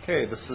Okay, this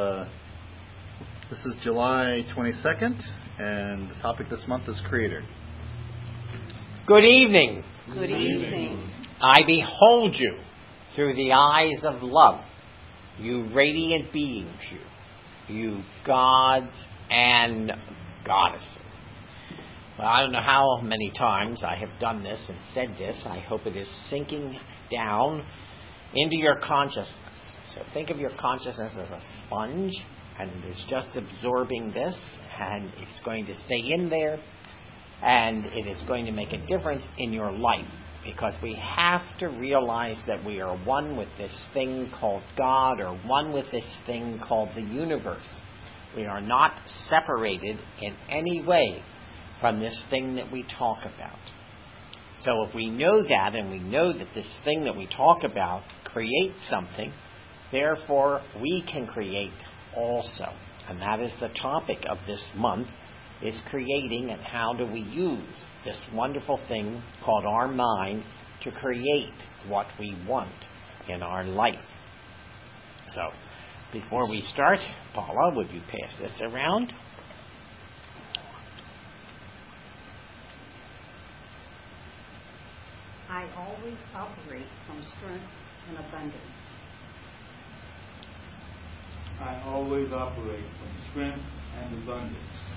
is July 22nd, and the topic this month is Creator. Good evening. Good evening. I behold you through the eyes of love, you radiant beings, you gods and goddesses. Well, I don't know how many times I have done this and said this. I hope it is sinking down into your consciousness. So think of your consciousness as a sponge, and it's just absorbing this, and it's going to stay in there, and it is going to make a difference in your life, because we have to realize that we are one with this thing called God, or one with this thing called the universe. We are not separated in any way from this thing that we talk about. So if we know that, and we know that this thing that we talk about creates something, therefore we can create also. And that is the topic of this month, is creating, and how do we use this wonderful thing called our mind to create what we want in our life. So, before we start, Paula, would you pass this around? I always operate from strength and abundance. I always operate from strength and abundance.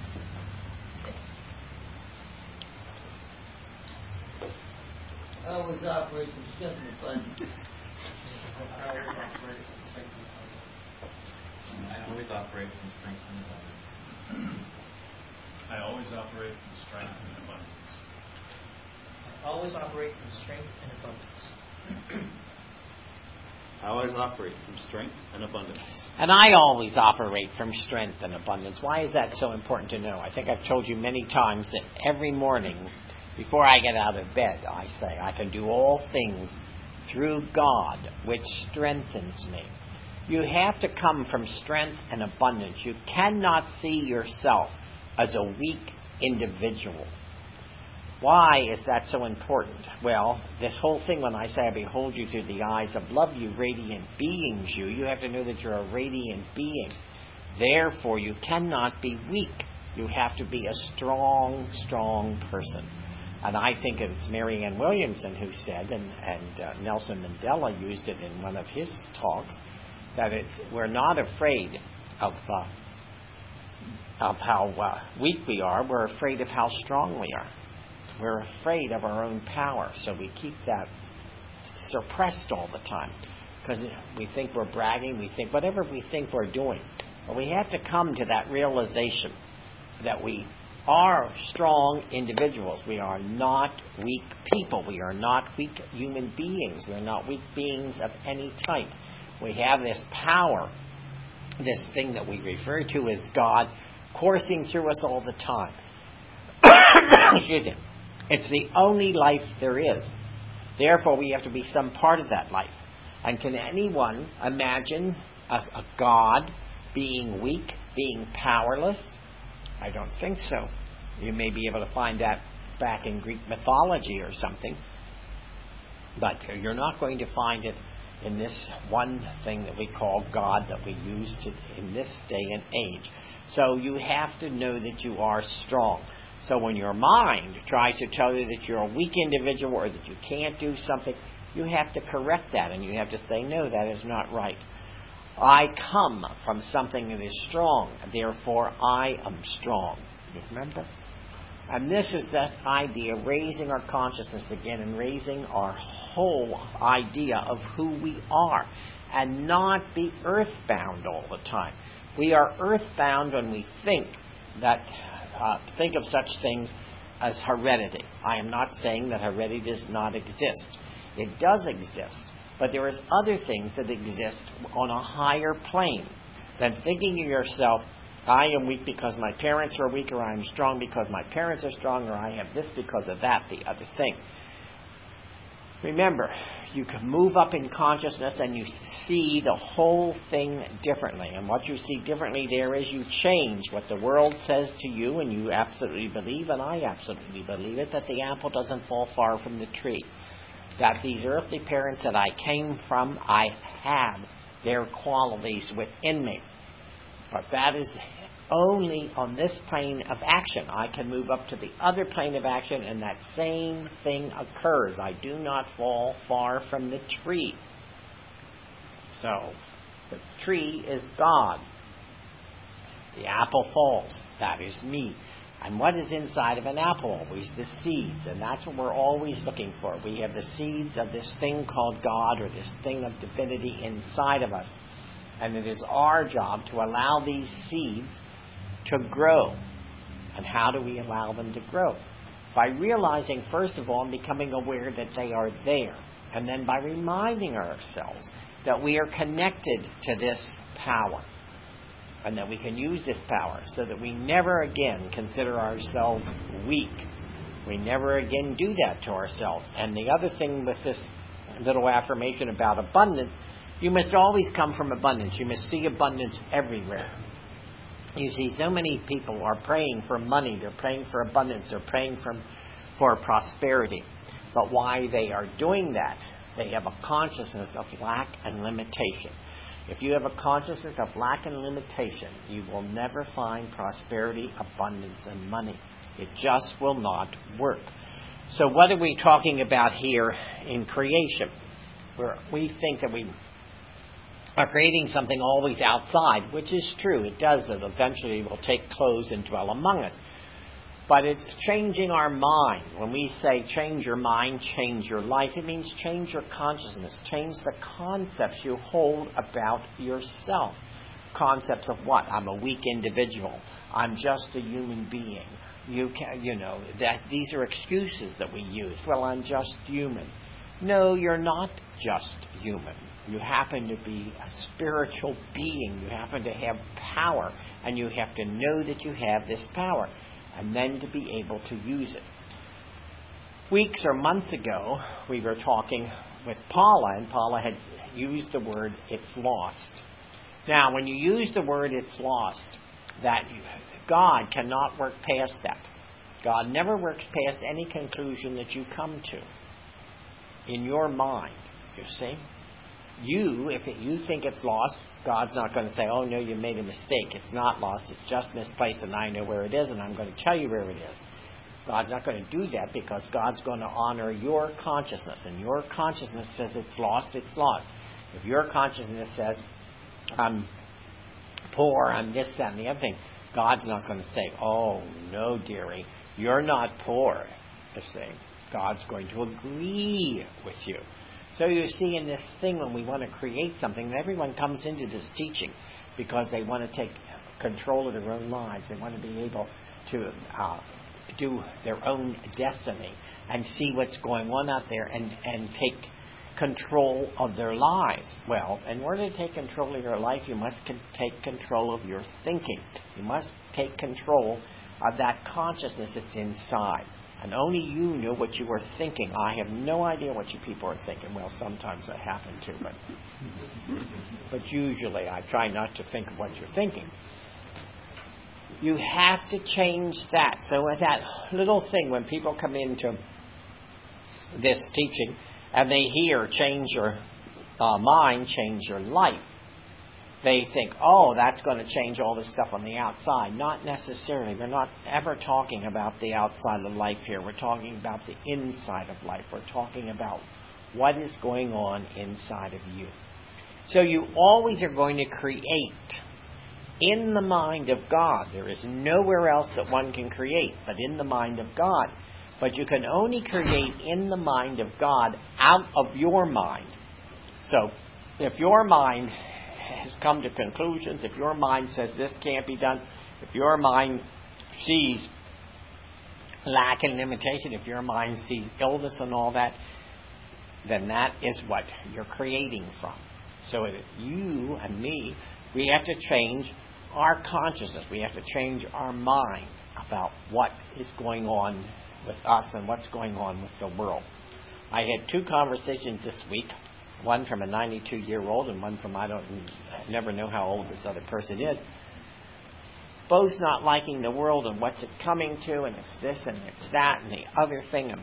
I always operate from strength and abundance. I always operate from strength and abundance. I always operate from strength and abundance. I always operate from strength and abundance. I always operate from strength and abundance. I always operate from strength and abundance. And I always operate from strength and abundance. Why is that so important to know? I think I've told you many times that every morning, before I get out of bed, I say, I can do all things through God, which strengthens me. You have to come from strength and abundance. You cannot see yourself as a weak individual. Why is that so important? Well, this whole thing, when I say I behold you through the eyes of love, you radiant beings, you have to know that you're a radiant being. Therefore, you cannot be weak. You have to be a strong, strong person. And I think it's Marianne Williamson who said, and Nelson Mandela used it in one of his talks, that we're not afraid of how weak we are. We're afraid of how strong we are. We're afraid of our own power, so we keep that suppressed all the time, because we think we're bragging, we think whatever we think we're doing. But we have to come to that realization that we are strong individuals. We are not weak people. We are not weak human beings. We are not weak beings of any type. We have this power, this thing that we refer to as God, coursing through us all the time. Excuse me. It's the only life there is. Therefore, we have to be some part of that life. And can anyone imagine a God being weak, being powerless? I don't think so. You may be able to find that back in Greek mythology or something. But you're not going to find it in this one thing that we call God that we use in this day and age. So you have to know that you are strong. So when your mind tries to tell you that you're a weak individual or that you can't do something, you have to correct that, and you have to say, no, that is not right. I come from something that is strong, therefore I am strong. You remember? And this is that idea of raising our consciousness again and raising our whole idea of who we are, and not be earthbound all the time. We are earthbound when we think of such things as heredity. I am not saying that heredity does not exist. It does exist. But there is other things that exist on a higher plane than thinking of yourself, I am weak because my parents are weak, or I am strong because my parents are strong, or I have this because of that, the other thing. Remember, you can move up in consciousness and you see the whole thing differently. And what you see differently there is you change what the world says to you, and you absolutely believe, and I absolutely believe it, that the apple doesn't fall far from the tree. That these earthly parents that I came from, I have their qualities within me. But that is only on this plane of action. I can move up to the other plane of action and that same thing occurs. I do not fall far from the tree. So, the tree is God. The apple falls. That is me. And what is inside of an apple? Always the seeds. And that's what we're always looking for. We have the seeds of this thing called God, or this thing of divinity inside of us. And it is our job to allow these seeds to grow. And how do we allow them to grow? By realizing, first of all, and becoming aware that they are there. And then by reminding ourselves that we are connected to this power. And that we can use this power so that we never again consider ourselves weak. We never again do that to ourselves. And the other thing with this little affirmation about abundance, you must always come from abundance. You must see abundance everywhere. You see, so many people are praying for money. They're praying for abundance. They're praying for prosperity. But why they are doing that, they have a consciousness of lack and limitation. If you have a consciousness of lack and limitation, you will never find prosperity, abundance, and money. It just will not work. So what are we talking about here in creation? Where we think that we are creating something always outside, which is true. It does. It eventually will take clothes and dwell among us. But it's changing our mind. When we say change your mind, change your life, it means change your consciousness. Change the concepts you hold about yourself. Concepts of what? I'm a weak individual. I'm just a human being. These are excuses that we use. Well, I'm just human. No, you're not just human. You happen to be a spiritual being. You happen to have power. And you have to know that you have this power. And then to be able to use it. Weeks or months ago, we were talking with Paula, and Paula had used the word, it's lost. Now, when you use the word, it's lost, that God cannot work past that. God never works past any conclusion that you come to in your mind, you see. If you think it's lost, God's not going to say, oh no, you made a mistake. It's not lost, it's just misplaced and I know where it is and I'm going to tell you where it is. God's not going to do that because God's going to honor your consciousness. And your consciousness says it's lost, it's lost. If your consciousness says, I'm poor, I'm this, that, and the other thing, God's not going to say, oh no, dearie, you're not poor. You see, God's going to agree with you. So you see in this thing when we want to create something, everyone comes into this teaching because they want to take control of their own lives. They want to be able to do their own destiny and see what's going on out there and take control of their lives. Well, in order to take control of your life, you must take control of your thinking. You must take control of that consciousness that's inside. And only you know what you are thinking. I have no idea what you people are thinking. Well, sometimes I happen to, but usually I try not to think of what you're thinking. You have to change that. So with that little thing, when people come into this teaching and they hear change your mind, change your life, they think, oh, that's going to change all this stuff on the outside. Not necessarily. We're not ever talking about the outside of life here. We're talking about the inside of life. We're talking about what is going on inside of you. So you always are going to create in the mind of God. There is nowhere else that one can create but in the mind of God. But you can only create in the mind of God out of your mind. So if your mind has come to conclusions, if your mind says this can't be done, if your mind sees lack and limitation, if your mind sees illness and all that, then that is what you're creating from. So you and me, we have to change our consciousness. We have to change our mind about what is going on with us and what's going on with the world. I had 2 conversations this week. One from a 92-year-old and one from I never know how old this other person is. Both not liking the world and what's it coming to, and it's this and it's that and the other thing. And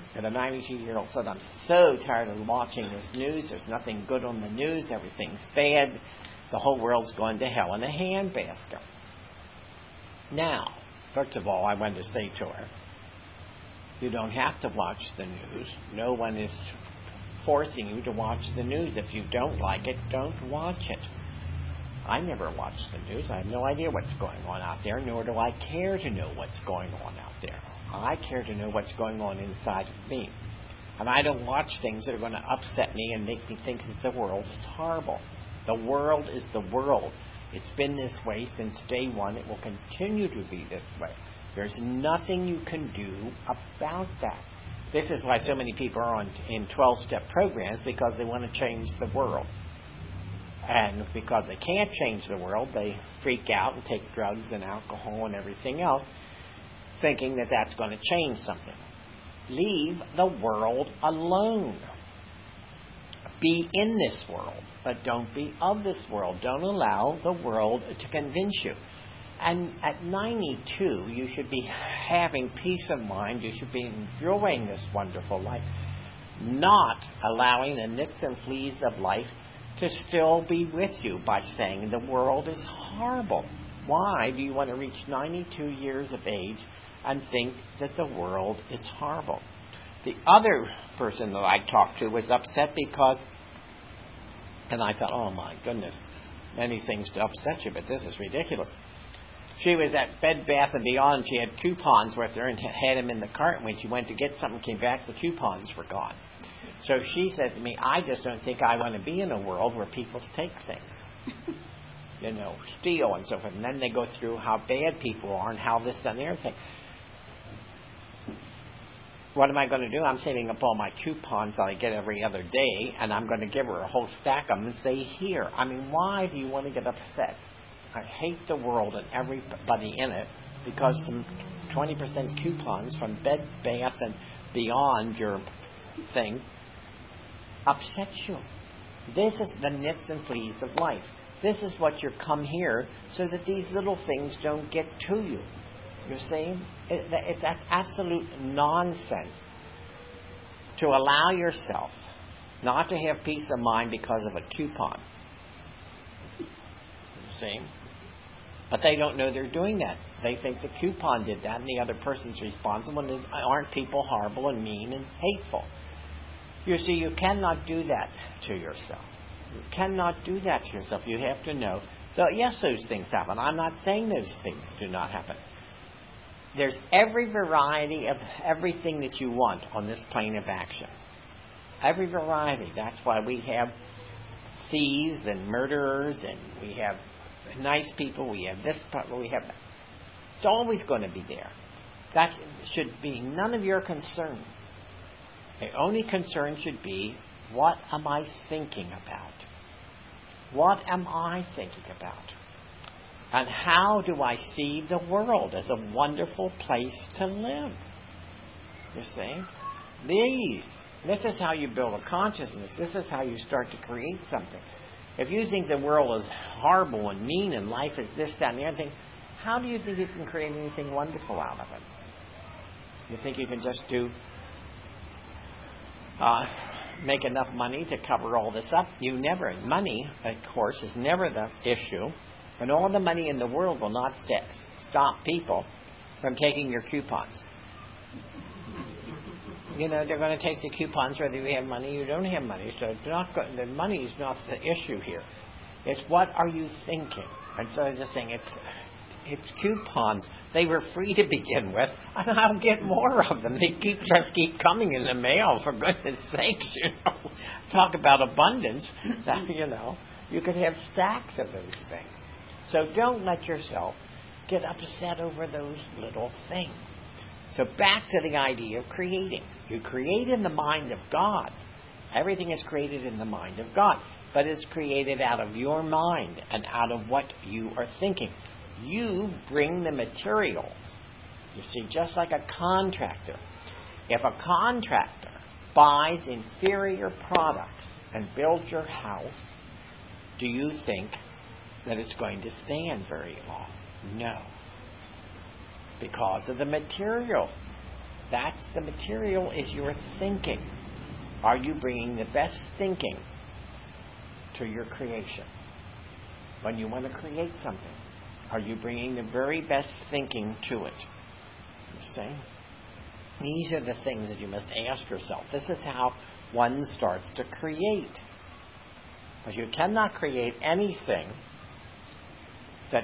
And a 92-year-old said, I'm so tired of watching this news. There's nothing good on the news. Everything's bad. The whole world's going to hell in a handbasket. Now, first of all, I want to say to her, you don't have to watch the news. No one is forcing you to watch the news. If you don't like it, don't watch it. I never watch the news. I have no idea what's going on out there, nor do I care to know what's going on out there. I care to know what's going on inside of me. And I don't watch things that are going to upset me and make me think that the world is horrible. The world is the world. It's been this way since day one. It will continue to be this way. There's nothing you can do about that. This is why so many people are in 12-step programs, because they want to change the world. And because they can't change the world, they freak out and take drugs and alcohol and everything else, thinking that that's going to change something. Leave the world alone. Be in this world, but don't be of this world. Don't allow the world to convince you. And at 92, you should be having peace of mind. You should be enjoying this wonderful life, not allowing the nits and fleas of life to still be with you by saying the world is horrible. Why do you want to reach 92 years of age and think that the world is horrible? The other person that I talked to was upset because, and I thought, oh my goodness, many things to upset you, but this is ridiculous. She was at Bed Bath & Beyond. She had coupons with her and had them in the cart. And when she went to get something, came back, the coupons were gone. So she said to me, I just don't think I want to be in a world where people take things. Steal and so forth. And then they go through how bad people are and how this and the other thing. What am I going to do? I'm saving up all my coupons that I get every other day, and I'm going to give her a whole stack of them and say, here. I mean, why do you want to get upset? I hate the world and everybody in it because some 20% coupons from Bed Bath and Beyond your thing upsets you. This is the nits and fleas of life. This is what you come here so that these little things don't get to you. You're saying that's absolute nonsense to allow yourself not to have peace of mind because of a coupon. You see? But they don't know they're doing that. They think the coupon did that and the other person's responsible. And aren't people horrible and mean and hateful? You see, you cannot do that to yourself. You cannot do that to yourself. You have to know that, yes, those things happen. I'm not saying those things do not happen. There's every variety of everything that you want on this plane of action. Every variety. That's why we have thieves and murderers, and we have nice people, we have this, we have that. It's always going to be there. That should be none of your concern. The only concern should be, what am I thinking about? What am I thinking about? And how do I see the world as a wonderful place to live? You see? This is how you build a consciousness. This is how you start to create something. If you think the world is horrible and mean and life is this, that, and the other thing, how do you think you can create anything wonderful out of it? You think you can just make enough money to cover all this up? Money, of course, is never the issue. And all the money in the world will not stop people from taking your coupons. They're going to take the coupons whether you have money or you don't have money. So the money is not the issue here. It's what are you thinking? And so I was just saying, it's coupons. They were free to begin with, and I'll get more of them. They just keep coming in the mail, for goodness sakes. Talk about abundance. You could have stacks of those things. So don't let yourself get upset over those little things. So back to the idea of creating. You create in the mind of God. Everything is created in the mind of God, but it's created out of your mind and out of what you are thinking. You bring the materials. You see, just like a contractor. If a contractor buys inferior products and builds your house, do you think that it's going to stand very long? No. Because of the material. That's the material, is your thinking. Are you bringing the best thinking to your creation? When you want to create something, are you bringing the very best thinking to it? You see? These are the things that you must ask yourself. This is how one starts to create. Because you cannot create anything that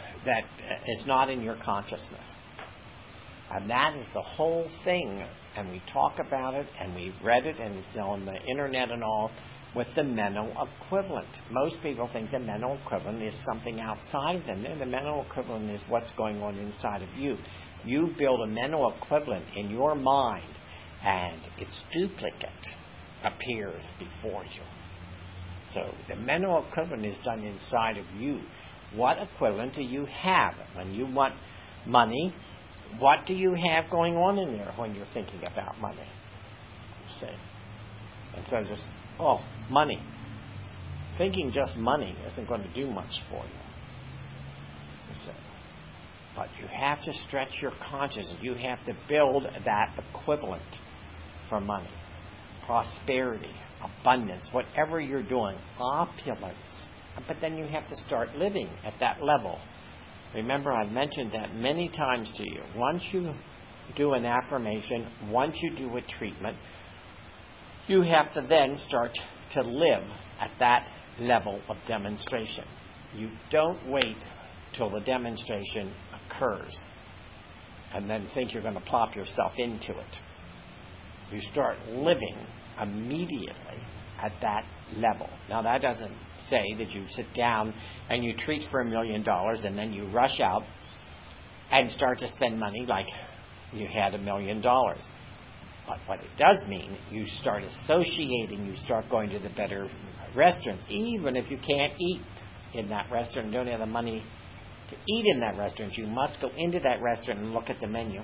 is not in your consciousness. And that is the whole thing. And we talk about it, and we've read it, and it's on the internet and all, with the mental equivalent. Most people think the mental equivalent is something outside of them. No, the mental equivalent is what's going on inside of you. You build a mental equivalent in your mind, and its duplicate appears before you. So the mental equivalent is done inside of you. What equivalent do you have? When you want money, what do you have going on in there when you're thinking about money? You see? And so just, money. Thinking just money isn't going to do much for you. You see? But you have to stretch your consciousness. You have to build that equivalent for money. Prosperity, abundance, whatever you're doing, opulence. But then you have to start living at that level. Remember, I've mentioned that many times to you. Once you do an affirmation, once you do a treatment, you have to then start to live at that level of demonstration. You don't wait till the demonstration occurs and then think you're going to plop yourself into it. You start living immediately at that level. Now, that doesn't say that you sit down and you treat for $1 million and then you rush out and start to spend money like you had $1 million. But what it does mean, you start associating, you start going to the better restaurants, even if you can't eat in that restaurant and don't have the money to eat in that restaurant. You must go into that restaurant and look at the menu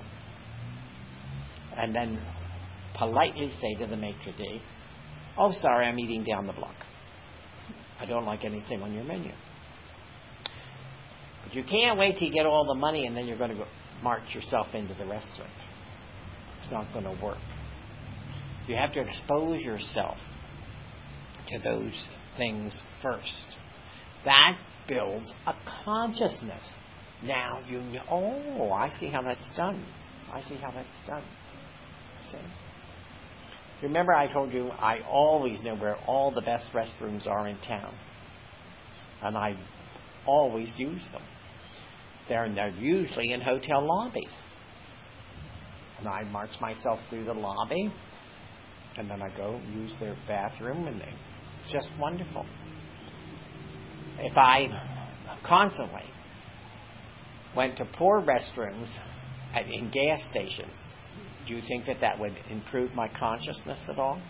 and then politely say to the maitre d', "Oh, sorry, I'm eating down the block. I don't like anything on your menu." But you can't wait till you get all the money and then you're going to go march yourself into the restaurant. It's not going to work. You have to expose yourself to those things first. That builds a consciousness. Now you know, I see how that's done. I see how that's done. See? Remember I told you I always know where all the best restrooms are in town. And I always use them. They're usually in hotel lobbies. And I march myself through the lobby. And then I go use their bathroom. And it's just wonderful. If I constantly went to poor restrooms in gas stations, do you think that would improve my consciousness at all?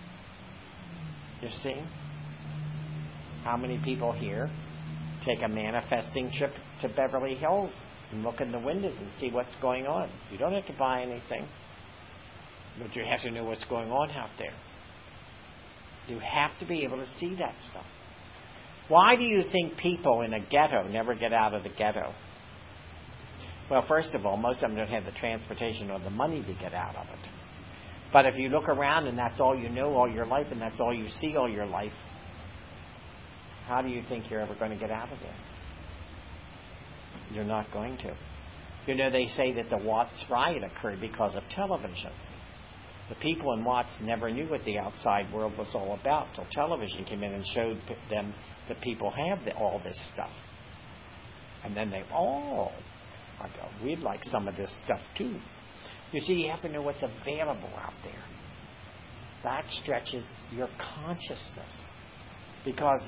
You see? How many people here take a manifesting trip to Beverly Hills and look in the windows and see what's going on? You don't have to buy anything, but you have to know what's going on out there. You have to be able to see that stuff. Why do you think people in a ghetto never get out of the ghetto? Well, first of all, most of them don't have the transportation or the money to get out of it. But if you look around and that's all you know all your life and that's all you see all your life, how do you think you're ever going to get out of there? You're not going to. You know, they say that the Watts riot occurred because of television. The people in Watts never knew what the outside world was all about till television came in and showed them that people have all this stuff. And then they, we'd like some of this stuff too. You see, you have to know what's available out there. That stretches your consciousness. Because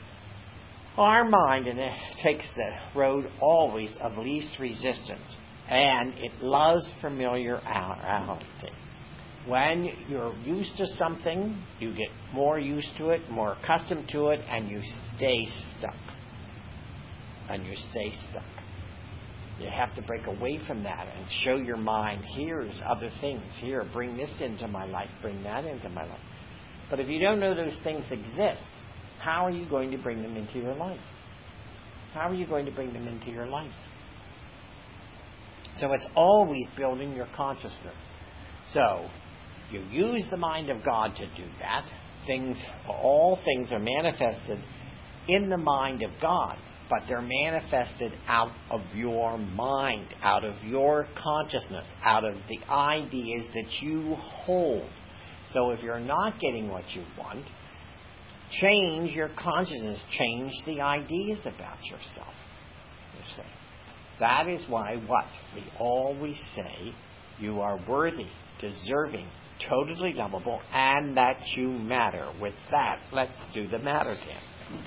our mind takes the road always of least resistance. And it loves familiarity. When you're used to something, you get more used to it, more accustomed to it, and you stay stuck. You have to break away from that and show your mind, here's other things. Here, bring this into my life, bring that into my life. But if you don't know those things exist, how are you going to bring them into your life? How are you going to bring them into your life? So it's always building your consciousness. So, you use the mind of God to do that. All things are manifested in the mind of God, but they're manifested out of your mind, out of your consciousness, out of the ideas that you hold. So if you're not getting what you want, change your consciousness, change the ideas about yourself. You see. That is why what? We always say you are worthy, deserving, totally lovable, and that you matter. With that, let's do the matter dance.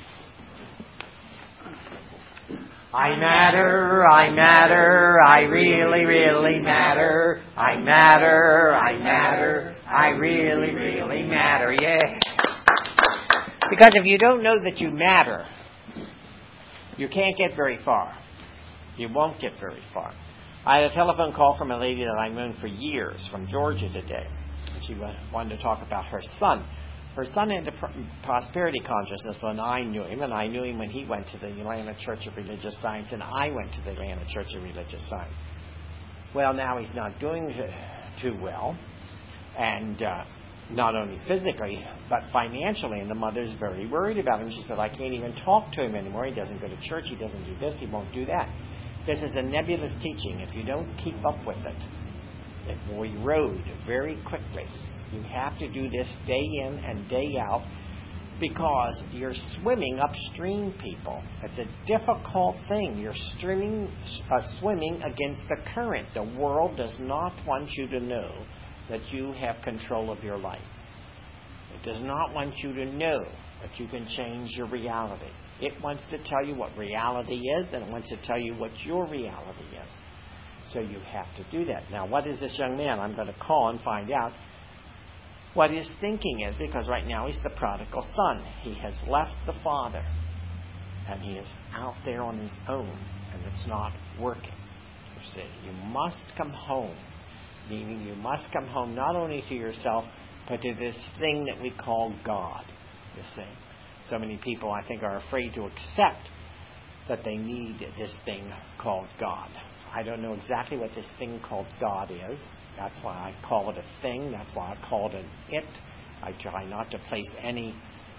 I matter, I matter, I really, really matter. I matter, I matter, I really, really matter. Yeah. Because if you don't know that you matter, you can't get very far. You won't get very far. I had a telephone call from a lady that I've known for years from Georgia today. She wanted to talk about her son. Her son had a prosperity consciousness when I knew him, and I knew him when he went to the Atlanta Church of Religious Science, and I went to the Atlanta Church of Religious Science. Well, now he's not doing too well, and not only physically, but financially, and the mother's very worried about him. She said, I can't even talk to him anymore. He doesn't go to church. He doesn't do this. He won't do that. This is a nebulous teaching. If you don't keep up with it, it will erode very quickly. You have to do this day in and day out because you're swimming upstream, people. It's a difficult thing. You're swimming against the current. The world does not want you to know that you have control of your life. It does not want you to know that you can change your reality. It wants to tell you what reality is, and it wants to tell you what your reality is. So you have to do that. Now, what is this young man? I'm going to call and find out what his thinking is, because right now he's the prodigal son. He has left the father, and he is out there on his own, and it's not working. You see, you must come home, meaning you must come home not only to yourself, but to this thing that we call God. You see, so many people, I think, are afraid to accept that they need this thing called God. I don't know exactly what this thing called God is. That's why I call it a thing. That's why I call it an it. I try not to place any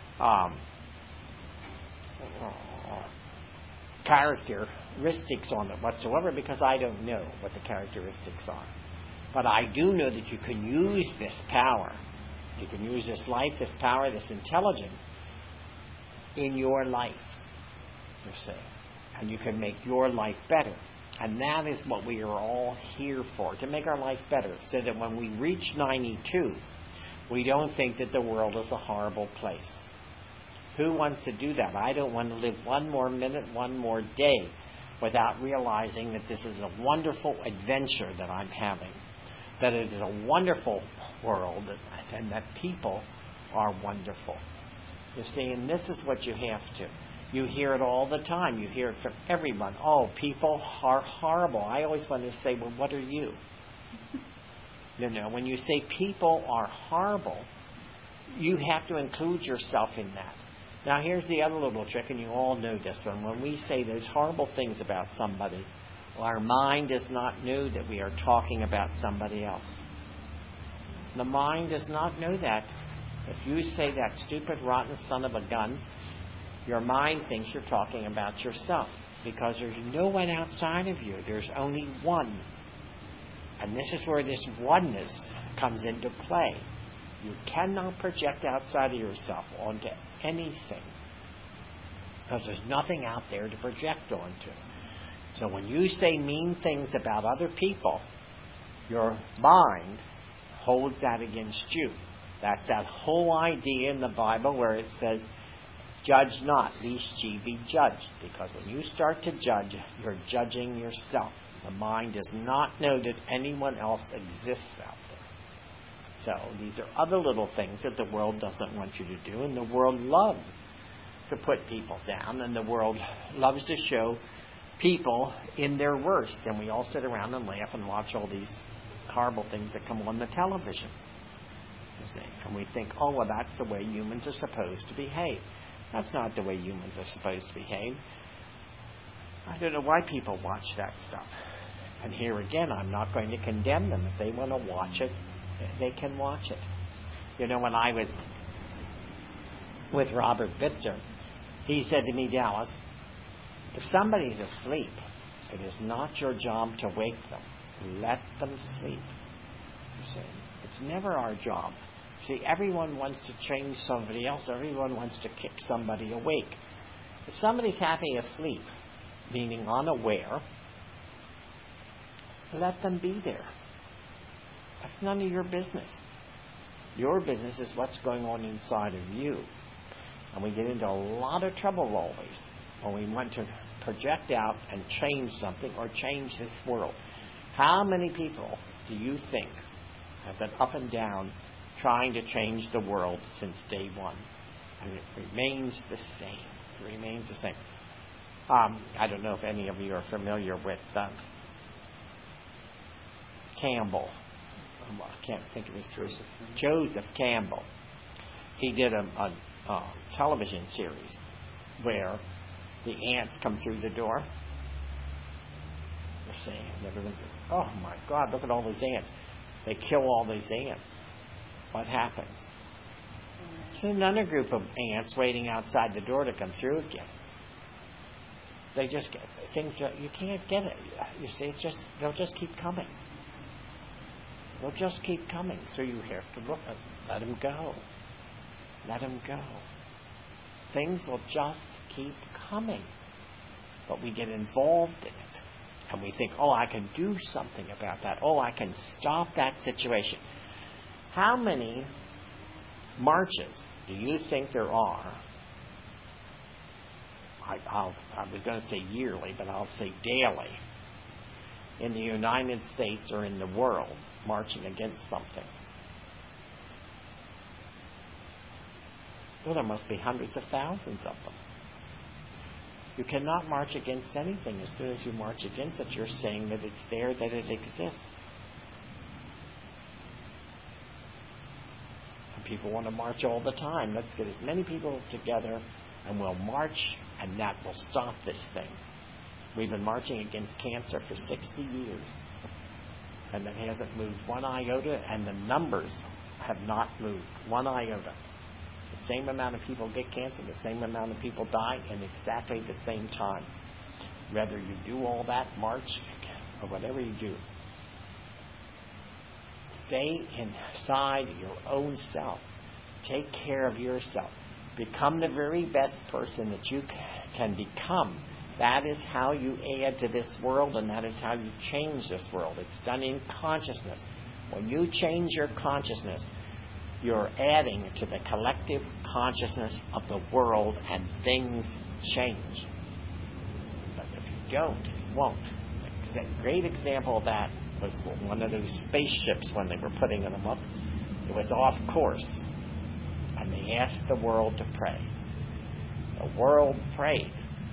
characteristics on it whatsoever, because I don't know what the characteristics are. But I do know that you can use this power. You can use this life, this power, this intelligence in your life, you see. And you can make your life better. And that is what we are all here for, to make our life better, so that when we reach 92, we don't think that the world is a horrible place. Who wants to do that? I don't want to live one more minute, one more day, without realizing that this is a wonderful adventure that I'm having, that it is a wonderful world, and that people are wonderful. You see, and this is what you have to. You hear it all the time. You hear it from everyone. Oh, people are horrible. I always want to say, well, what are you? You know, when you say people are horrible, you have to include yourself in that. Now, here's the other little trick, and you all know this one. When we say those horrible things about somebody, our mind does not know that we are talking about somebody else. The mind does not know that. If you say that stupid, rotten son of a gun, your mind thinks you're talking about yourself, because there's no one outside of you. There's only one. And this is where this oneness comes into play. You cannot project outside of yourself onto anything, because there's nothing out there to project onto. So when you say mean things about other people, your mind holds that against you. That's that whole idea in the Bible where it says, judge not, lest ye be judged. Because when you start to judge, you're judging yourself. The mind does not know that anyone else exists out there. So these are other little things that the world doesn't want you to do. And the world loves to put people down. And the world loves to show people in their worst. And we all sit around and laugh and watch all these horrible things that come on the television. You see? And we think, oh, well, that's the way humans are supposed to behave. That's not the way humans are supposed to behave. I don't know why people watch that stuff. And here again, I'm not going to condemn them. If they want to watch it, they can watch it. You know, when I was with Robert Bitzer, he said to me, Dallas, if somebody's asleep, it is not your job to wake them. Let them sleep. You see, it's never our job. See, everyone wants to change somebody else. Everyone wants to kick somebody awake. If somebody's happy asleep, meaning unaware, let them be there. That's none of your business. Your business is what's going on inside of you. And we get into a lot of trouble always when we want to project out and change something or change this world. How many people do you think have been up and down trying to change the world since day one? And it remains the same. It remains the same. I don't know if any of you are familiar with Campbell. I can't think of his truth. Joseph Campbell. He did a television series where the ants come through the door. They're saying, everyone's like, oh my God, look at all those ants. They kill all those ants. What happens? It's another group of ants waiting outside the door to come through again. They just get things. You can't get it. You see, it's just they'll just keep coming. They'll just keep coming. So you have to look. Let them go. Let them go. Things will just keep coming, but we get involved in it, and we think, "Oh, I can do something about that. Oh, I can stop that situation." How many marches do you think there are? I was going to say yearly, but I'll say daily, in the United States or in the world, marching against something? Well, there must be hundreds of thousands of them. You cannot march against anything. As soon as you march against it, you're saying that it's there, that it exists. And people want to march all the time. Let's get as many people together and we'll march, and that will stop this thing. We've been marching against cancer for 60 years, and it hasn't moved one iota, and the numbers have not moved one iota. The same amount of people get cancer, the same amount of people die in exactly the same time. Whether you do all that, march, or whatever you do, stay inside your own self. Take care of yourself. Become the very best person that you can become. That is how you add to this world, and that is how you change this world. It's done in consciousness. When you change your consciousness, you're adding to the collective consciousness of the world, and things change. But if you don't, it won't. A great example of that was one of those spaceships when they were putting them up. It was off course, and they asked the world to pray. The world prayed,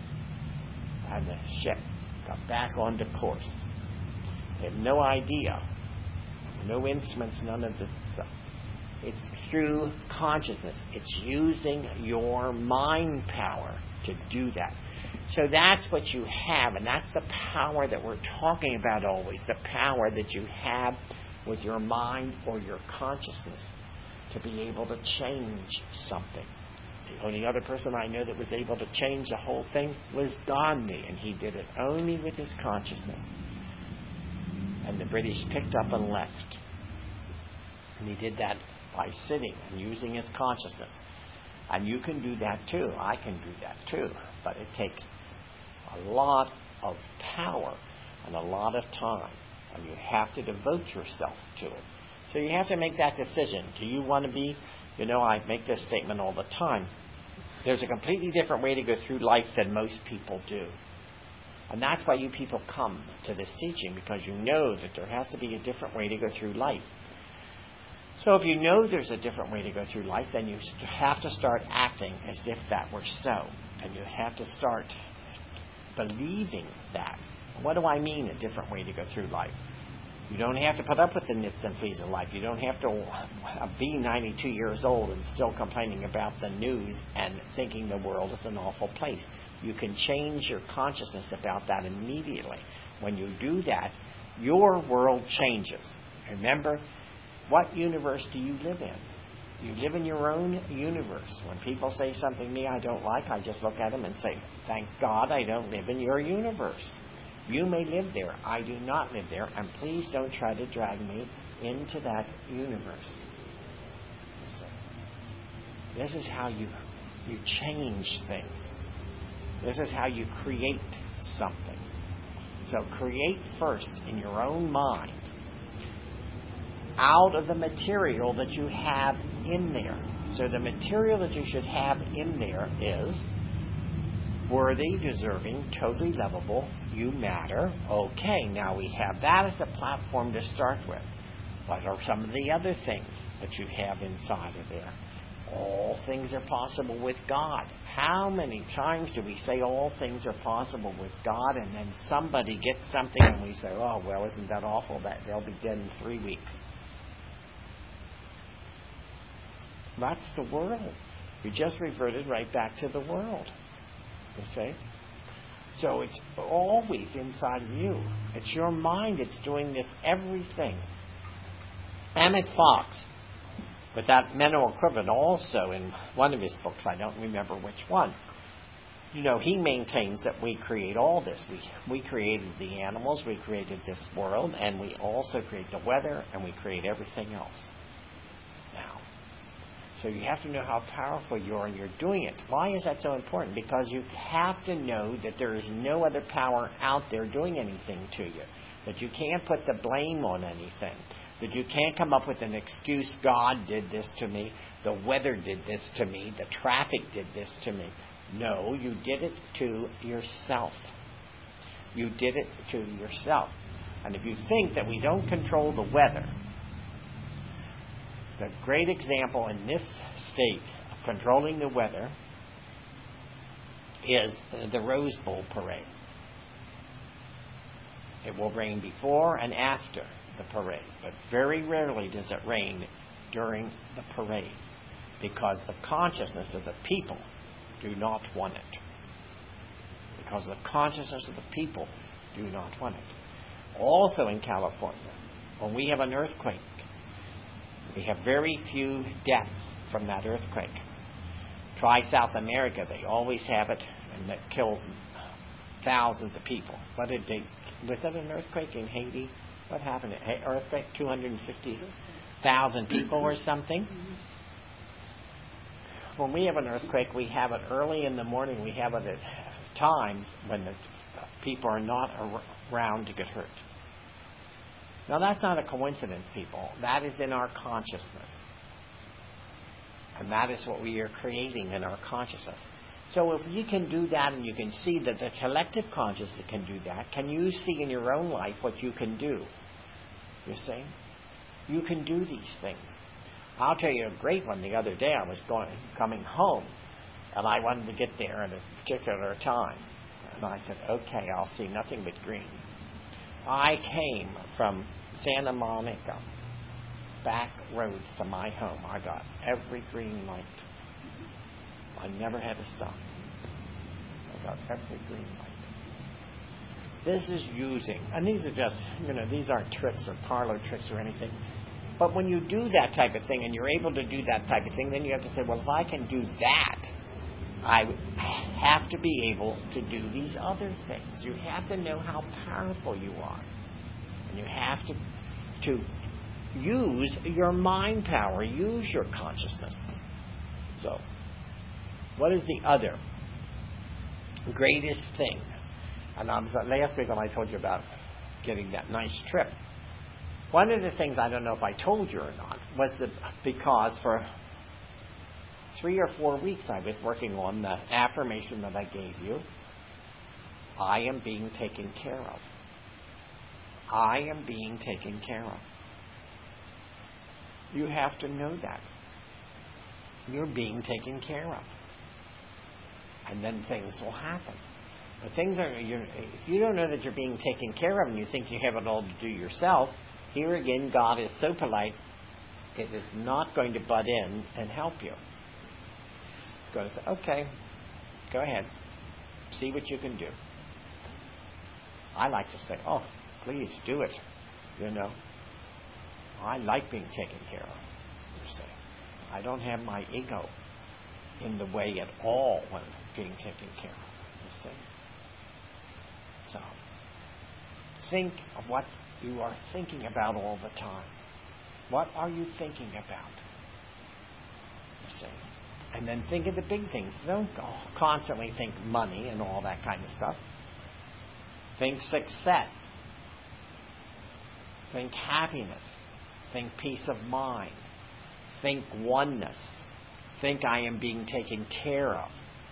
and the ship got back onto course. They have no idea, no instruments, none of the stuff. It's through consciousness. It's using your mind power to do that. So that's what you have, and that's the power that we're talking about always, the power that you have with your mind or your consciousness to be able to change something. The only other person I know that was able to change the whole thing was Gandhi, and he did it only with his consciousness. And the British picked up and left. And he did that by sitting and using his consciousness. And you can do that too. I can do that too. But it takes a lot of power and a lot of time. And you have to devote yourself to it. So you have to make that decision. Do you want to be, I make this statement all the time. There's a completely different way to go through life than most people do. And that's why you people come to this teaching, because you know that there has to be a different way to go through life. So if you know there's a different way to go through life, then you have to start acting as if that were so. And you have to start believing that. What do I mean, a different way to go through life? You don't have to put up with the nits and fleas of life. You don't have to be 92 years old and still complaining about the news and thinking the world is an awful place. You can change your consciousness about that immediately. When you do that, your world changes. Remember, What universe do you live in? You live in your own universe. When people say something to me I don't like, I just look at them and say, thank God I don't live in your universe. You may live there. I do not live there. And please don't try to drag me into that universe. This is how you change things. This is how you create something. So create first in your own mind out of the material that you have in there. So the material that you should have in there is worthy, deserving, totally lovable, you matter. Okay, now we have that as a platform to start with. What are some of the other things that you have inside of there? All things are possible with God. How many times do we say all things are possible with God, and then somebody gets something and we say, oh, well, isn't that awful that they'll be dead in 3 weeks? That's the world. We just reverted right back to the world. Okay? So it's always inside of you. It's your mind that's doing this everything. Emmett Fox, with that mental equivalent also in one of his books, I don't remember which one, he maintains that we create all this. We created the animals, we created this world, and we also create the weather, and we create everything else. Now, so you have to know how powerful you are and you're doing it. Why is that so important? Because you have to know that there is no other power out there doing anything to you. That you can't put the blame on anything. That you can't come up with an excuse, God did this to me, the weather did this to me, the traffic did this to me. No, you did it to yourself. You did it to yourself. And if you think that we don't control the weather, the great example in this state of controlling the weather is the Rose Bowl parade. It will rain before and after the parade, but very rarely does it rain during the parade because the consciousness of the people do not want it. Because the consciousness of the people do not want it. Also in California, when we have an earthquake, we have very few deaths from that earthquake. Try South America, they always have it, and it kills thousands of people. Was that an earthquake in Haiti? What happened? An earthquake? 250,000 people or something? When we have an earthquake, we have it early in the morning. We have it at times when the people are not around to get hurt. Now, that's not a coincidence, people. That is in our consciousness. And that is what we are creating in our consciousness. So if you can do that and you can see that the collective consciousness can do that, can you see in your own life what you can do? You see? You can do these things. I'll tell you a great one. The other day I was coming home and I wanted to get there at a particular time. And I said, okay, I'll see nothing but green. I came from Santa Monica back roads to my home. I got every green light. I never had to stop. I got every green light. This is using, and these are just, these aren't tricks or parlor tricks or anything. But when you do that type of thing and you're able to do that type of thing, then you have to say, well, if I can do that, I have to be able to do these other things. You have to know how powerful you are. And you have to use your mind power, use your consciousness. So, what is the other greatest thing? And last week when I told you about getting that nice trip, one of the things, I don't know if I told you or not, was because for 3 or 4 weeks I was working on the affirmation that I gave you. I am being taken care of. I am being taken care of. You have to know that. You're being taken care of. And then things will happen. But if you don't know that you're being taken care of and you think you have it all to do yourself, here again, God is so polite, it is not going to butt in and help you. It's going to say, okay, go ahead. See what you can do. I like to say, oh, please do it, I like being taken care of, you see. I don't have my ego in the way at all when being taken care of, you see. So, think of what you are thinking about all the time. What are you thinking about? You see. And then think of the big things. Don't constantly think money and all that kind of stuff. Think success. Think happiness. Think peace of mind. Think oneness. Think I am being taken care of.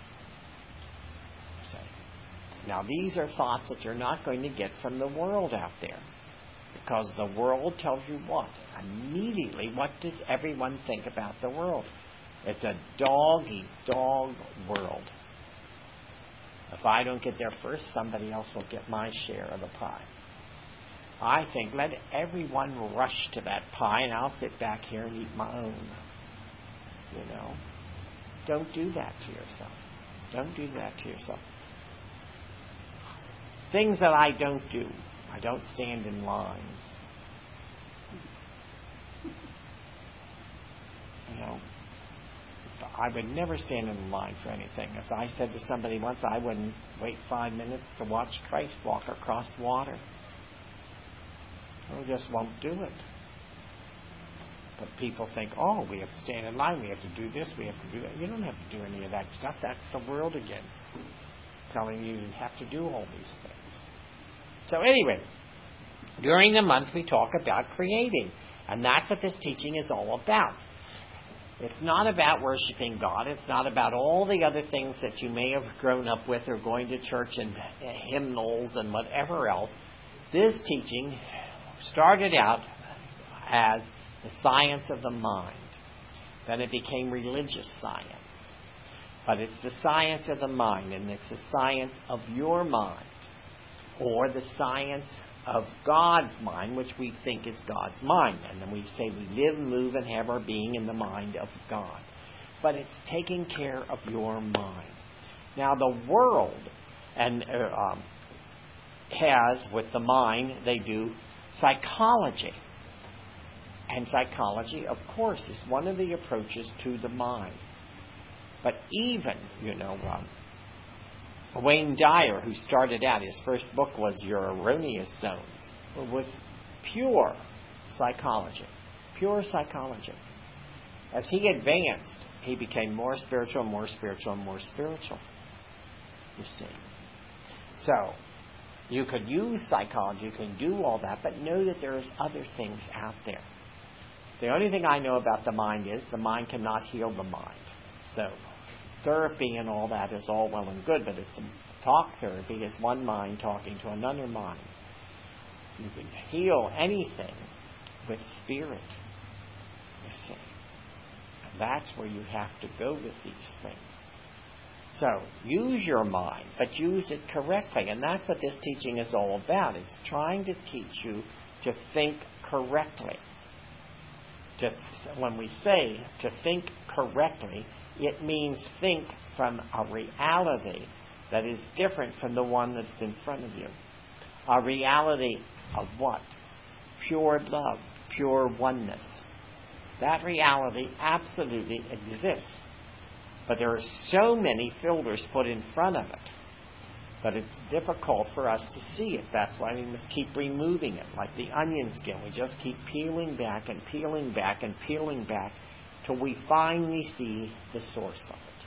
Now these are thoughts that you're not going to get from the world out there. Because the world tells you what? Immediately, what does everyone think about the world? It's a dog-eat-dog world. If I don't get there first, somebody else will get my share of the pie. I think let everyone rush to that pie and I'll sit back here and eat my own. You know? Don't do that to yourself. Don't do that to yourself. Things that I don't do. I don't stand in lines. You know? I would never stand in line for anything. As I said to somebody once, I wouldn't wait 5 minutes to watch Christ walk across water. I just won't do it. But people think, oh, we have to stand in line, we have to do this, we have to do that. You don't have to do any of that stuff. That's the world again, telling you you have to do all these things. So anyway, during the month we talk about creating. And that's what this teaching is all about. It's not about worshiping God. It's not about all the other things that you may have grown up with or going to church and hymnals and whatever else. This teaching started out as the science of the mind. Then it became religious science. But it's the science of the mind, and it's the science of your mind, or the science of God's mind, which we think is God's mind. And then we say we live, move, and have our being in the mind of God. But it's taking care of your mind. Now the world has, with the mind, they do psychology. And psychology, of course, is one of the approaches to the mind. But even, Wayne Dyer, who started out, his first book was Your Erroneous Zones. It was pure psychology. Pure psychology. As he advanced, he became more spiritual, more spiritual, and more spiritual. You see. So, you could use psychology, you can do all that, but know that there's other things out there. The only thing I know about the mind is the mind cannot heal the mind. So, therapy and all that is all well and good, but it's talk therapy is one mind talking to another mind. You can heal anything with spirit, you see. And that's where you have to go with these things. So, use your mind, but use it correctly. And that's what this teaching is all about. It's trying to teach you to think correctly. When we say to think correctly, it means think from a reality that is different from the one that's in front of you. A reality of what? Pure love, pure oneness. That reality absolutely exists. But there are so many filters put in front of it. But it's difficult for us to see it. That's why we must keep removing it. Like the onion skin. We just keep peeling back and peeling back and peeling back till we finally see the source of it.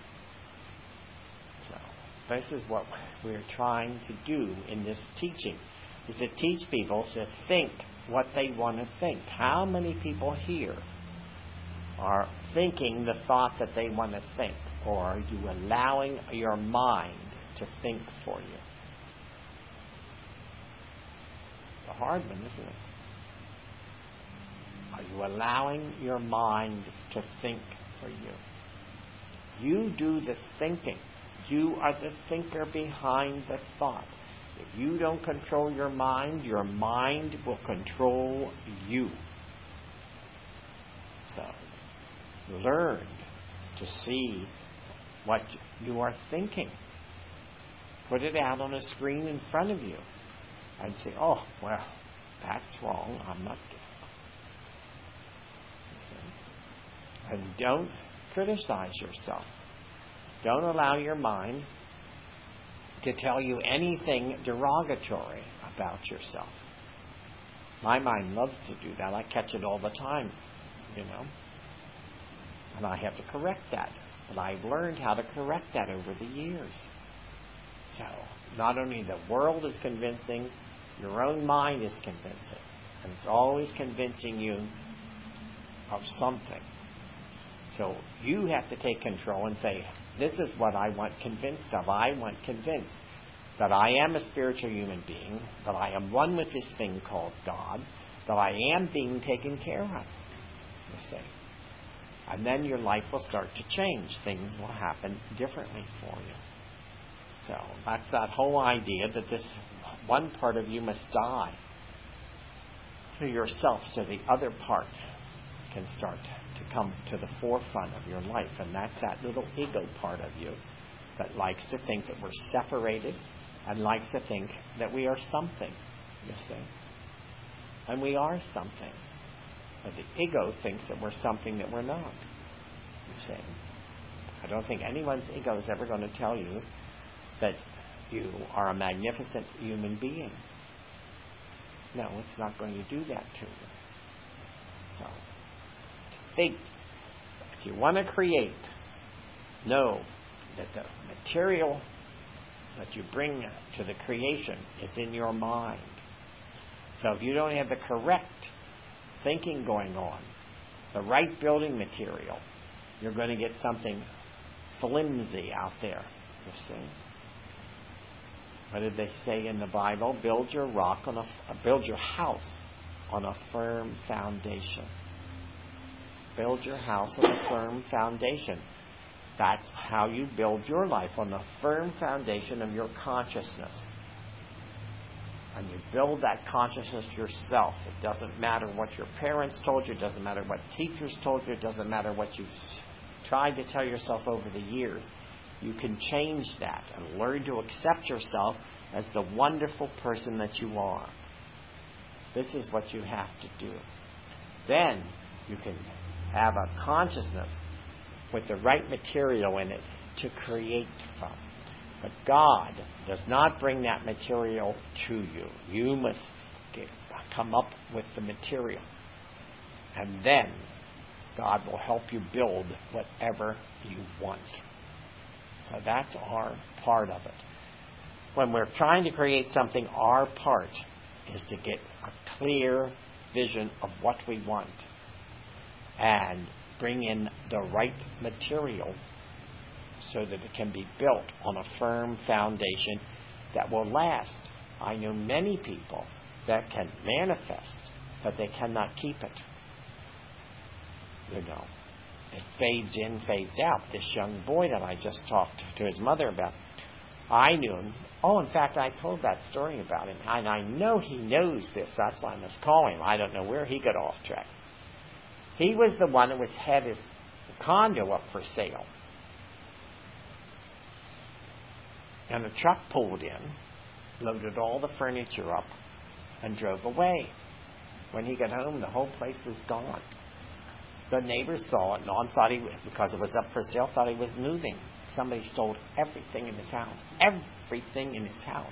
So, this is what we're trying to do in this teaching, is to teach people to think what they want to think. How many people here are thinking the thought that they want to think? Or are you allowing your mind to think for you? It's a hard one, isn't it? Are you allowing your mind to think for you? You do the thinking. You are the thinker behind the thought. If you don't control your mind will control you. So, learn to see what you are thinking. Put it out on a screen in front of you. And say, oh, well, that's wrong. I'm not doing it. And don't criticize yourself. Don't allow your mind to tell you anything derogatory about yourself. My mind loves to do that. I catch it all the time, And I have to correct that. But I've learned how to correct that over the years. So, not only the world is convincing, your own mind is convincing. And it's always convincing you of something. So, you have to take control and say, this is what I want convinced of. I want convinced that I am a spiritual human being, that I am one with this thing called God, that I am being taken care of. You see. And then your life will start to change. Things will happen differently for you. So that's that whole idea that this one part of you must die to yourself so the other part can start to come to the forefront of your life. And that's that little ego part of you that likes to think that we're separated and likes to think that we are something, you see. And we are something. But the ego thinks that we're something that we're not, you see. I don't think anyone's ego is ever going to tell you that you are a magnificent human being. No, it's not going to do that to you. So, think, if you want to create, know that the material that you bring to the creation is in your mind. So if you don't have the correct thinking going on, the right building material, you're going to get something flimsy out there, you see. What did they say in the Bible? Build your house on a firm foundation. Build your house on a firm foundation. That's how you build your life, on a firm foundation of your consciousness. And you build that consciousness yourself. It doesn't matter what your parents told you. It doesn't matter what teachers told you. It doesn't matter what you've tried to tell yourself over the years. You can change that and learn to accept yourself as the wonderful person that you are. This is what you have to do. Then you can have a consciousness with the right material in it to create from. But God does not bring that material to you. You must come up with the material. And then God will help you build whatever you want. So that's our part of it. When we're trying to create something, our part is to get a clear vision of what we want and bring in the right material so that it can be built on a firm foundation that will last. I know many people that can manifest, but they cannot keep it. It fades in, fades out. This young boy that I just talked to his mother about, I knew him. Oh, in fact, I told that story about him. And I know he knows this. That's why I must call him. I don't know where he got off track. He was the one that had his condo up for sale. And a truck pulled in, loaded all the furniture up, and drove away. When he got home, the whole place was gone. The neighbors saw it, and all thought because it was up for sale, thought he was moving. Somebody stole everything in his house. Everything in his house.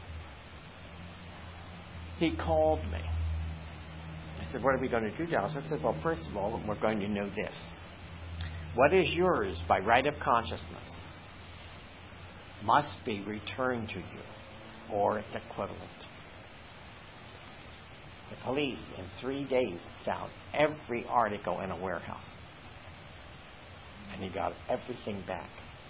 He called me. I said, what are we going to do, Dallas? I said, well, first of all, we're going to know this. What is yours by right of consciousness must be returned to you, or its equivalent. The police, in 3 days, found every article in a warehouse. And he got everything back.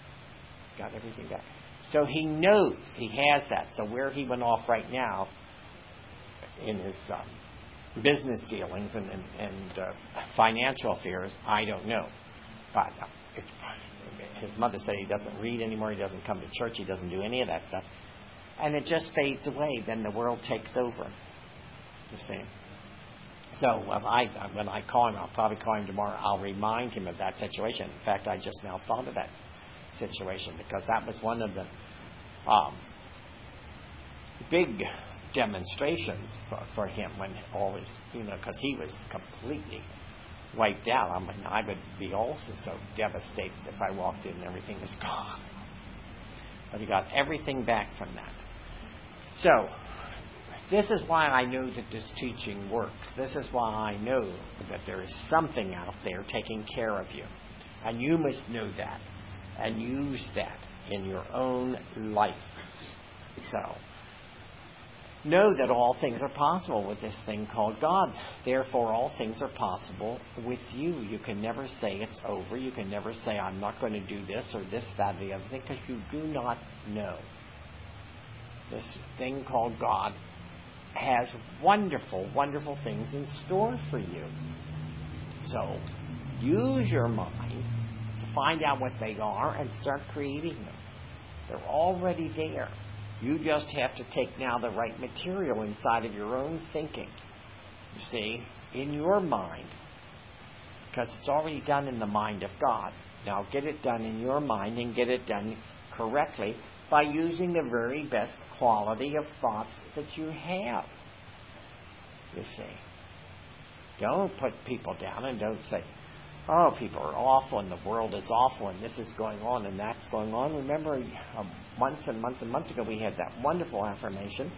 So he knows he has that. So where he went off right now in his business dealings and financial affairs, I don't know. But his mother said he doesn't read anymore, he doesn't come to church, he doesn't do any of that stuff. And it just fades away. Then the world takes over. You see. So when I call him, I'll probably call him tomorrow, I'll remind him of that situation. In fact, I just now thought of that situation because that was one of the big demonstrations for him when always, because he was completely wiped out. I mean, I would be also so devastated if I walked in and everything is gone. But he got everything back from that. So, this is why I know that this teaching works. This is why I know that there is something out there taking care of you. And you must know that and use that in your own life. So, know that all things are possible with this thing called God. Therefore, all things are possible with you. You can never say it's over. You can never say, I'm not going to do this or this, that, or the other thing, because you do not know. This thing called God has wonderful, wonderful things in store for you. So, use your mind to find out what they are and start creating them. They're already there. You just have to take now the right material inside of your own thinking. You see, in your mind, because it's already done in the mind of God. Now get it done in your mind and get it done correctly by using the very best quality of thoughts that you have. You see. Don't put people down and don't say, oh, people are awful and the world is awful and this is going on and that's going on. Remember, months and months and months ago we had that wonderful affirmation.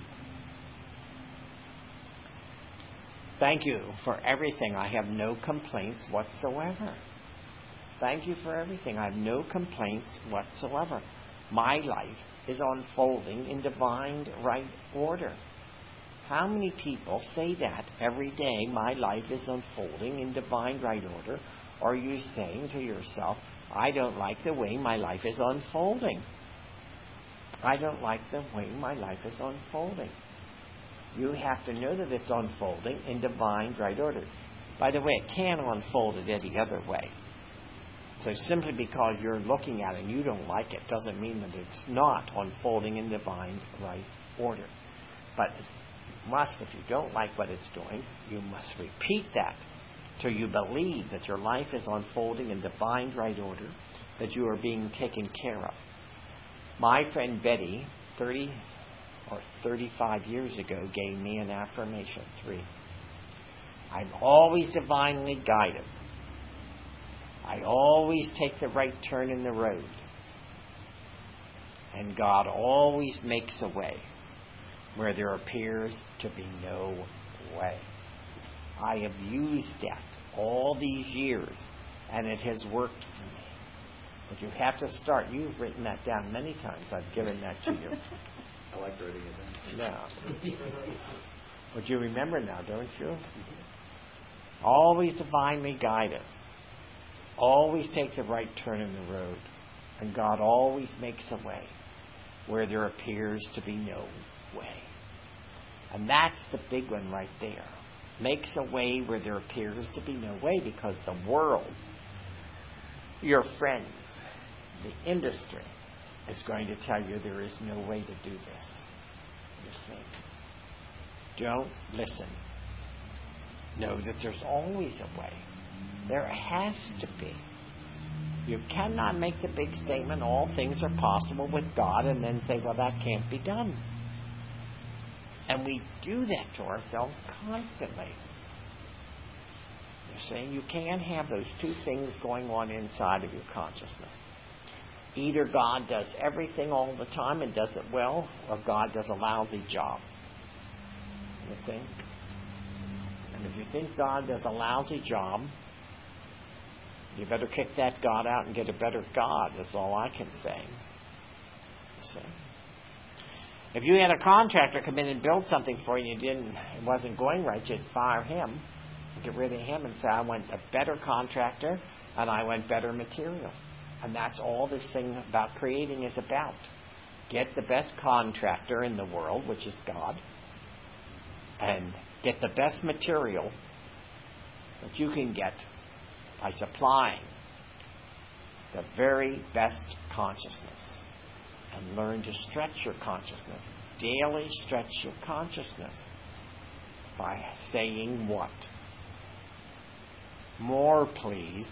Thank you for everything. I have no complaints whatsoever. Thank you for everything. I have no complaints whatsoever. My life is unfolding in divine right order. How many people say that every day? My life is unfolding in divine right order. Or are you saying to yourself, I don't like the way my life is unfolding. I don't like the way my life is unfolding. You have to know that it's unfolding in divine right order. By the way, it can't unfold it any other way. So simply because you're looking at it and you don't like it doesn't mean that it's not unfolding in divine right order. But if you don't like what it's doing, you must repeat that till you believe that your life is unfolding in divine right order, that you are being taken care of. My friend Betty, 30 or 35 years ago, gave me an affirmation, 3. I'm always divinely guided. I always take the right turn in the road. And God always makes a way where there appears to be no way. I have used that all these years, and it has worked for me. But you have to start. You've written that down many times. I've given that to you. I like writing it down. Yeah. But you remember now, don't you? Always divinely guided. Always take the right turn in the road. And God always makes a way where there appears to be no way. And that's the big one right there. Makes a way where there appears to be no way, because the world, your friends, the industry, is going to tell you there is no way to do this. You see. Don't listen. Know that there's always a way. There has to be. You cannot make the big statement, all things are possible with God, and then say, well, that can't be done. And we do that to ourselves constantly. You see, you can't have those two things going on inside of your consciousness. Either God does everything all the time and does it well, or God does a lousy job. You see? And if you think God does a lousy job, you better kick that God out and get a better God, is all I can say. You see? If you had a contractor come in and build something for you and it wasn't going right, you'd fire him, get rid of him and say, I want a better contractor and I want better material. And that's all this thing about creating is about. Get the best contractor in the world, which is God, and get the best material that you can get by supplying the very best consciousness. And learn to stretch your consciousness. Daily stretch your consciousness. By saying what? More, please.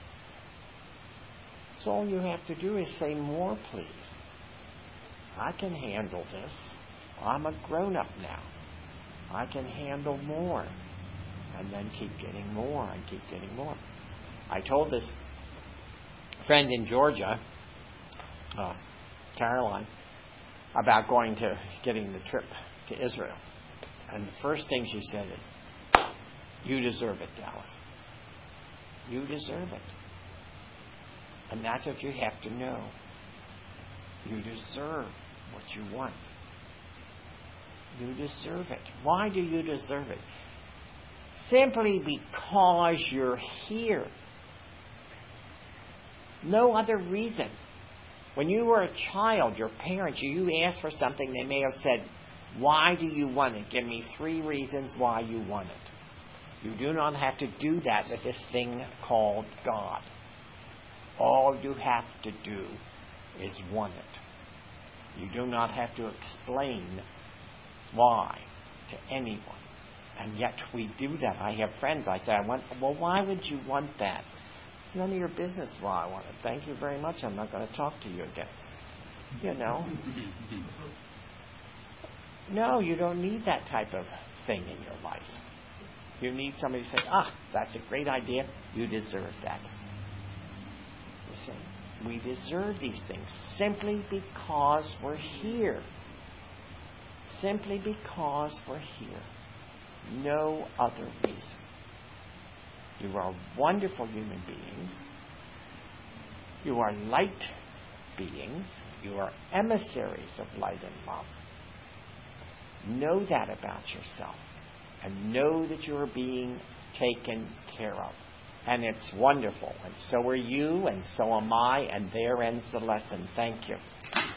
That's all you have to do is say more, please. I can handle this. I'm a grown-up now. I can handle more. and then keep getting more and keep getting more. I told this friend in Georgia, Caroline, about getting the trip to Israel. And the first thing she said is, "You deserve it, Dallas. You deserve it." And that's what you have to know. You deserve what you want. You deserve it. Why do you deserve it? Simply because you're here. No other reason. When you were a child, your parents, you asked for something, they may have said, "Why do you want it? Give me 3 reasons why you want it." You do not have to do that with this thing called God. All you have to do is want it. You do not have to explain why to anyone. And yet we do that. I have friends, I say, "Well, why would you want that?" It's none of your business why I want it. Thank you very much. I'm not going to talk to you again. You know. No, you don't need that type of thing in your life. You need somebody to say, "That's a great idea. You deserve that." You see, we deserve these things simply because we're here. Simply because we're here. No other reason. You are wonderful human beings. You are light beings. You are emissaries of light and love. Know that about yourself. And know that you are being taken care of. And it's wonderful. And so are you, and so am I, and there ends the lesson. Thank you.